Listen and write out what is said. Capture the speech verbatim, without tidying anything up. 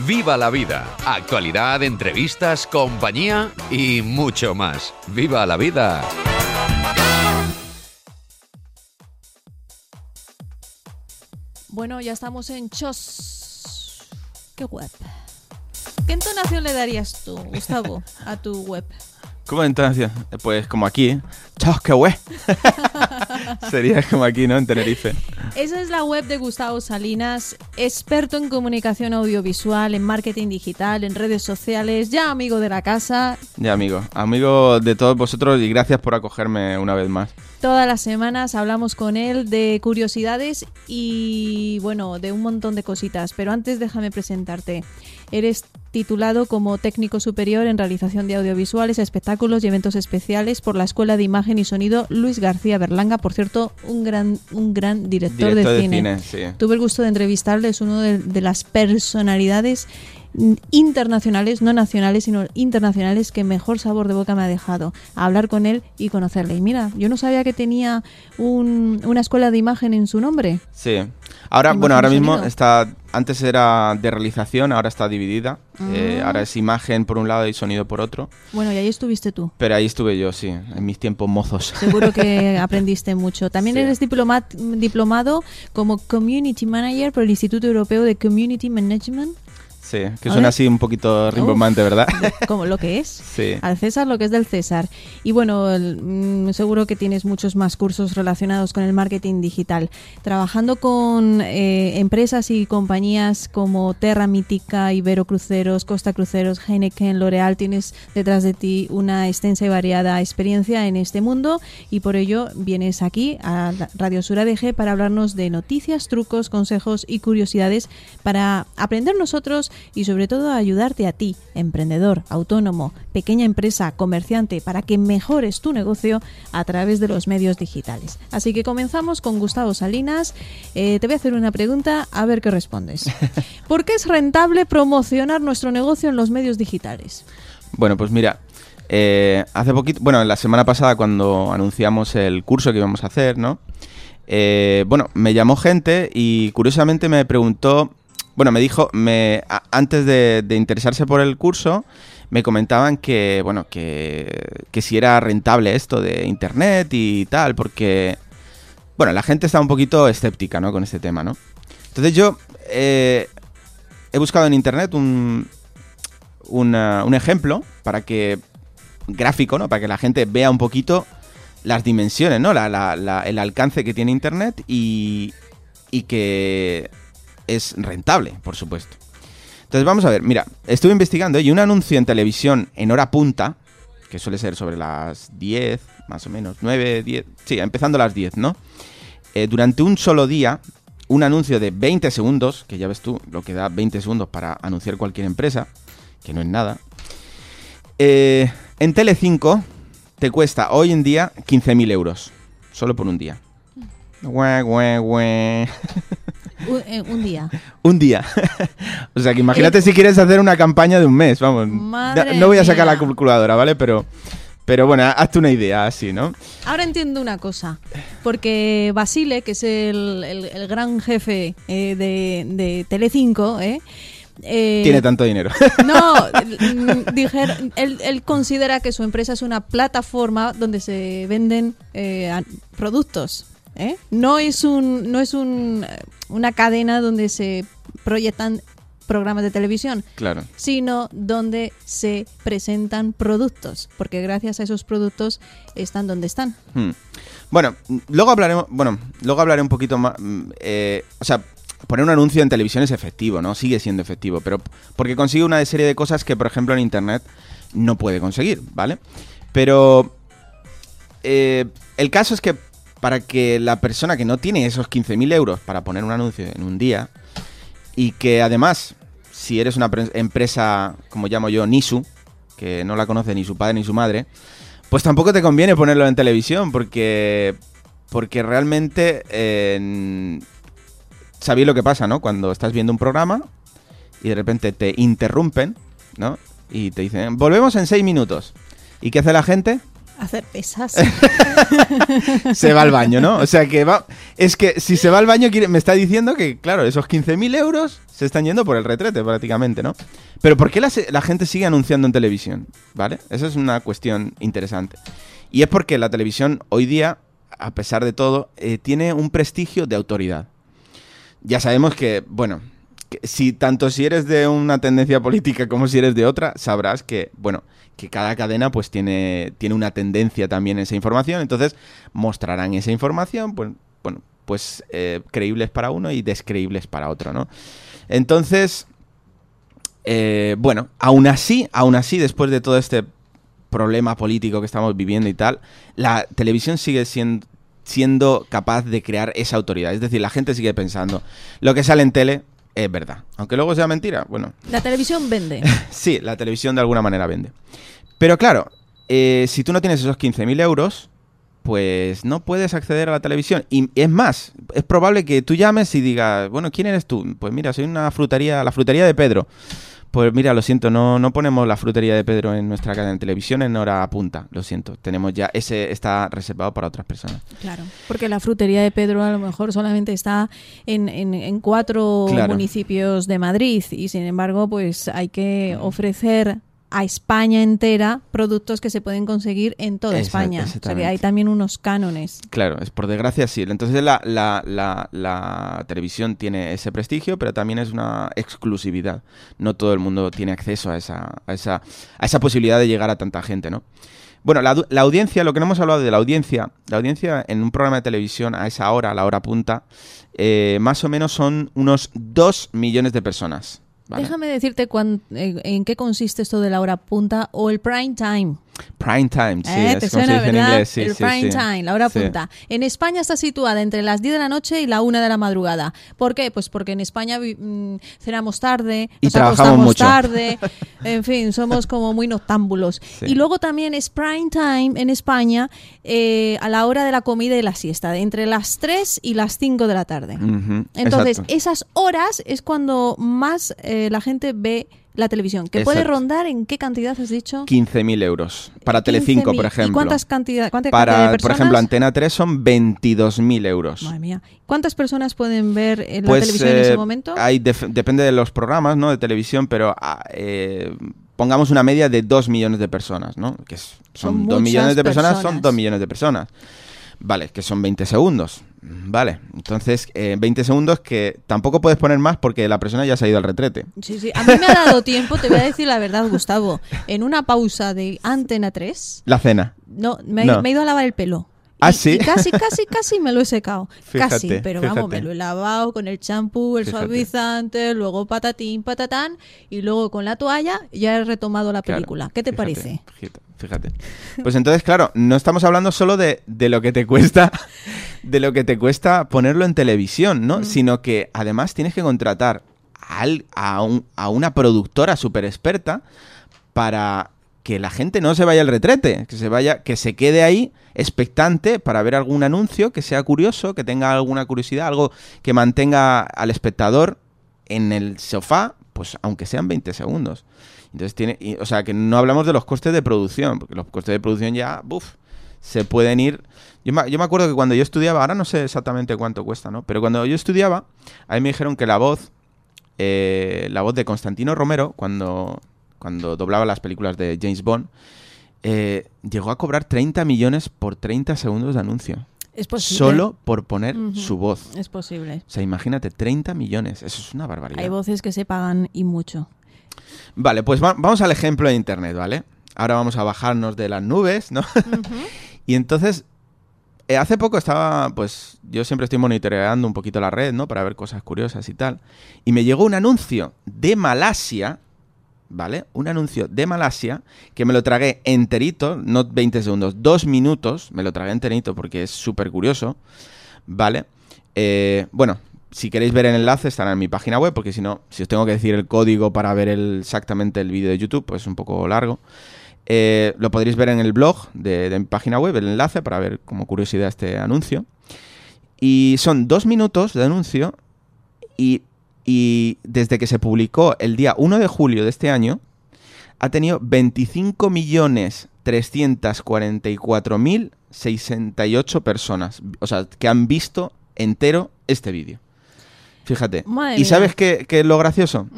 Viva la vida. Actualidad, entrevistas, compañía y mucho más. ¡Viva la vida! Bueno, ya estamos en Chos. ¿Qué web? ¿Qué entonación le darías tú, Gustavo, a tu web? ¿Cómo entonación? Pues como aquí. Chos, qué web. Sería como aquí, ¿no? En Tenerife. Esa es la web de Gustavo Salinas, experto en comunicación audiovisual, en marketing digital, en redes sociales, ya amigo de la casa. Ya, amigo. Amigo de todos vosotros y gracias por acogerme una vez más. Todas las semanas hablamos con él de curiosidades y, bueno, de un montón de cositas. Pero antes déjame presentarte. Eres titulado como técnico superior en realización de audiovisuales, espectáculos y eventos especiales por la Escuela de Imagen y Sonido Luis García Berlanga. Por cierto, un gran, un gran director, Director de, de cine. cine, sí. Tuve el gusto de entrevistarle, es uno de, de las personalidades internacionales, no nacionales, sino internacionales que mejor sabor de boca me ha dejado a hablar con él y conocerle. Y mira, yo no sabía que tenía un, una escuela de imagen en su nombre. Sí. Ahora, Imagen bueno, ahora y mismo sonido. está, antes era de realización, ahora está dividida. Ah. Eh, ahora es imagen por un lado y sonido por otro. Bueno, y ahí estuviste tú. Pero ahí estuve yo, sí, en mis tiempos mozos. Seguro que aprendiste mucho. También Sí. eres diploma- diplomado como Community Manager por el Instituto Europeo de Community Management. Sí, que A suena ver. así un poquito rimbombante, ¿verdad? Como lo que es. Sí. Al César lo que es del César. Y bueno, el, mm, seguro que tienes muchos más cursos relacionados con el marketing digital. Trabajando con eh, empresas y compañías como Terra Mítica, Ibero Cruceros, Costa Cruceros, Heineken, L'Oreal, tienes detrás de ti una extensa y variada experiencia en este mundo y por ello vienes aquí a la Radio Sur A D G para hablarnos de noticias, trucos, consejos y curiosidades para aprender nosotros y sobre todo ayudarte a ti, emprendedor, autónomo, pequeña empresa, comerciante, para que mejores tu negocio a través de los medios digitales. Así que comenzamos con Gustavo Salinas. Eh, te voy a hacer una pregunta, a ver qué respondes. ¿Por qué es rentable promocionar nuestro negocio en los medios digitales? Bueno, pues mira, eh, hace poquito, bueno, la semana pasada cuando anunciamos el curso que íbamos a hacer, ¿no? Eh, bueno, me llamó gente y curiosamente me preguntó, bueno, me dijo, me a- antes de, de interesarse por el curso, me comentaban que, bueno, que, que si era rentable esto de internet y tal, porque, bueno, la gente está un poquito escéptica, ¿no? Con este tema, ¿no? Entonces yo eh, he buscado en internet un, una- un ejemplo para que, gráfico, ¿no? Para que la gente vea un poquito las dimensiones, ¿no? La, la- la- el alcance que tiene internet y, y que es rentable, por supuesto. Entonces vamos a ver, mira, estuve investigando y un anuncio en televisión en hora punta, que suele ser sobre las diez, más o menos, nueve, diez, sí, empezando a las diez, ¿no? Eh, durante un solo día, un anuncio de veinte segundos, que ya ves tú lo que da veinte segundos para anunciar cualquier empresa, que no es nada, eh, en Telecinco te cuesta hoy en día quince mil euros, solo por un día. Güe, güe, güe. Un, eh, un día. Un día. O sea, que imagínate si quieres hacer una campaña de un mes, vamos. Madre no, no voy a sacar mía. la calculadora, ¿vale? Pero, pero bueno, hazte una idea así, ¿no? Ahora entiendo una cosa, porque Basile, que es el, el- el gran jefe eh, de, de Telecinco, ¿eh? Eh, Tiene tanto dinero. No, mm, dijer- él, él considera que su empresa es una plataforma donde se venden eh, a- productos. ¿eh? No es un, no es un, eh, una cadena donde se proyectan programas de televisión, Claro. sino donde se presentan productos, porque gracias a esos productos están donde están. Hmm. Bueno, luego hablaremos, bueno, luego hablaré un poquito más, mm, eh, o sea, poner un anuncio en televisión es efectivo, ¿no? Sigue siendo efectivo, pero porque consigue una serie de cosas que, por ejemplo, en internet no puede conseguir, ¿vale? Pero eh, el caso es que para que la persona que no tiene esos quince mil euros para poner un anuncio en un día y que además, si eres una pre- empresa, como llamo yo, Nisu, que no la conoce ni su padre ni su madre, pues tampoco te conviene ponerlo en televisión porque, porque realmente eh, sabéis lo que pasa, ¿no? Cuando estás viendo un programa y de repente te interrumpen, ¿no? Y te dicen, volvemos en seis minutos. ¿Y qué hace la gente? Hacer pesas. Se va al baño, ¿no? O sea que va... Es que si se va al baño quiere, me está diciendo que, claro, esos quince mil euros se están yendo por el retrete prácticamente, ¿no? Pero ¿por qué la, la gente sigue anunciando en televisión? ¿Vale? Esa es una cuestión interesante. Y es porque la televisión hoy día, a pesar de todo, eh, tiene un prestigio de autoridad. Ya sabemos que, bueno... Si tanto si eres de una tendencia política como si eres de otra, sabrás que, bueno, que cada cadena pues tiene, tiene una tendencia también en esa información, entonces mostrarán esa información, pues, bueno, pues eh, creíbles para uno y descreíbles para otro, ¿no? Entonces, eh, bueno, aún así, aún así, después de todo este problema político que estamos viviendo y tal, la televisión sigue siendo siendo capaz de crear esa autoridad. Es decir, la gente sigue pensando, lo que sale en tele es verdad. Aunque luego sea mentira, bueno. La televisión vende. Sí, la televisión de alguna manera vende. Pero claro, eh, si tú no tienes esos quince mil euros, pues no puedes acceder a la televisión. Y es más, es probable que tú llames y digas, bueno, ¿quién eres tú? Pues mira, soy una frutería, la frutería de Pedro. Pues mira, lo siento, no, no ponemos la frutería de Pedro en nuestra cadena de televisión en hora punta, lo siento. Tenemos ya, ese está reservado para otras personas. Claro, porque la frutería de Pedro a lo mejor solamente está en, en, en cuatro claro. municipios de Madrid y sin embargo pues hay que ofrecer a España entera productos que se pueden conseguir en toda Exacto, España. O sea que hay también unos cánones. Claro, es por desgracia sí. Entonces la, la, la, la televisión tiene ese prestigio, pero también es una exclusividad. No todo el mundo tiene acceso a esa, a esa, a esa posibilidad de llegar a tanta gente, ¿no? Bueno, la, la audiencia, lo que no hemos hablado de la audiencia, la audiencia en un programa de televisión a esa hora, a la hora punta, eh, más o menos son unos dos millones de personas. ¿Vale? Déjame decirte cuán, eh, en qué consiste esto de la hora punta o el prime time. Prime time, sí, ¿Eh? es ¿Te como suena, se dice en verdad? inglés. Sí, el sí, prime sí. time, la hora Sí. punta. En España está situada entre las diez de la noche y la una de la madrugada. ¿Por qué? Pues porque en España mm, cenamos tarde, Y nos trabajamos acostamos mucho. tarde, en fin, somos como muy noctámbulos. Sí. Y luego también es prime time en España eh, a la hora de la comida y la siesta, de entre las tres y las cinco de la tarde. Ujú, Entonces, exacto. esas horas es cuando más eh, la gente ve la televisión, que puede Exacto. rondar en qué cantidad has dicho. quince mil euros. Para quince Telecinco, mil. por ejemplo. ¿Y cuántas cantidad, cuánta cantidad de Para, personas? por ejemplo, Antena tres son veintidós mil euros. Madre mía. ¿Cuántas personas pueden ver en Pues, la televisión en eh, ese momento? Hay def- depende de los programas, ¿no? De televisión, pero ah, eh, pongamos una media de dos millones de personas, ¿no? Que es- son, Son dos millones muchas de personas, personas. son dos millones de personas. Vale, que son veinte segundos. Vale, entonces eh, veinte segundos que tampoco puedes poner más porque la persona ya se ha ido al retrete. Sí, sí. A mí me ha dado tiempo, te voy a decir la verdad, Gustavo. En una pausa de Antena tres, La cena. no, me, No. me he ido a lavar el pelo. ¿Ah, Y- sí? Y casi, casi, casi me lo he secado. Fíjate, casi, pero vamos, fíjate. me lo he lavado con el champú, el Fíjate. suavizante, luego patatín, patatán, y luego con la toalla ya he retomado la Claro, película. ¿Qué te fíjate, parece? Fíjate, fíjate. Pues entonces, claro, no estamos hablando solo de, de lo que te cuesta, de lo que te cuesta ponerlo en televisión, ¿no? Mm. Sino que además tienes que contratar a, al- a, un- a una productora súper experta para que la gente no se vaya al retrete, que se vaya, que se quede ahí expectante para ver algún anuncio que sea curioso, que tenga alguna curiosidad, algo que mantenga al espectador en el sofá, pues aunque sean veinte segundos. Entonces tiene, y- o sea, que no hablamos de los costes de producción, porque los costes de producción ya, buf, se pueden ir. Yo me, yo me acuerdo que cuando yo estudiaba, ahora no sé exactamente cuánto cuesta, ¿no? Pero cuando yo estudiaba, a mí me dijeron que la voz, eh, la voz de Constantino Romero, cuando, cuando doblaba las películas de James Bond, eh, llegó a cobrar treinta millones por treinta segundos de anuncio. Es posible. Solo por poner Ujú. su voz. Es posible. O sea, imagínate, treinta millones. Eso es una barbaridad. Hay voces que se pagan y mucho. Vale, pues va- vamos al ejemplo de Internet, ¿vale? Ahora vamos a bajarnos de las nubes, ¿no? Y entonces, eh, hace poco estaba, pues, yo siempre estoy monitoreando un poquito la red, ¿no? Para ver cosas curiosas y tal. Y me llegó un anuncio de Malasia, ¿vale? Un anuncio de Malasia que me lo tragué enterito, no veinte segundos, dos minutos, me lo tragué enterito porque es súper curioso, ¿vale? Eh, bueno, si queréis ver el enlace estará en mi página web, porque si no, si os tengo que decir el código para ver el, exactamente el vídeo de YouTube, pues es un poco largo. Eh, lo podréis ver en el blog de, de mi página web, el enlace, para ver como curiosidad este anuncio. Y son dos minutos de anuncio y, y desde que se publicó el día uno de julio de este año ha tenido veinticinco millones trescientas cuarenta y cuatro mil sesenta y ocho personas, o sea, que han visto entero este vídeo. Fíjate. Madre ¿Y mía. sabes qué, qué es lo gracioso?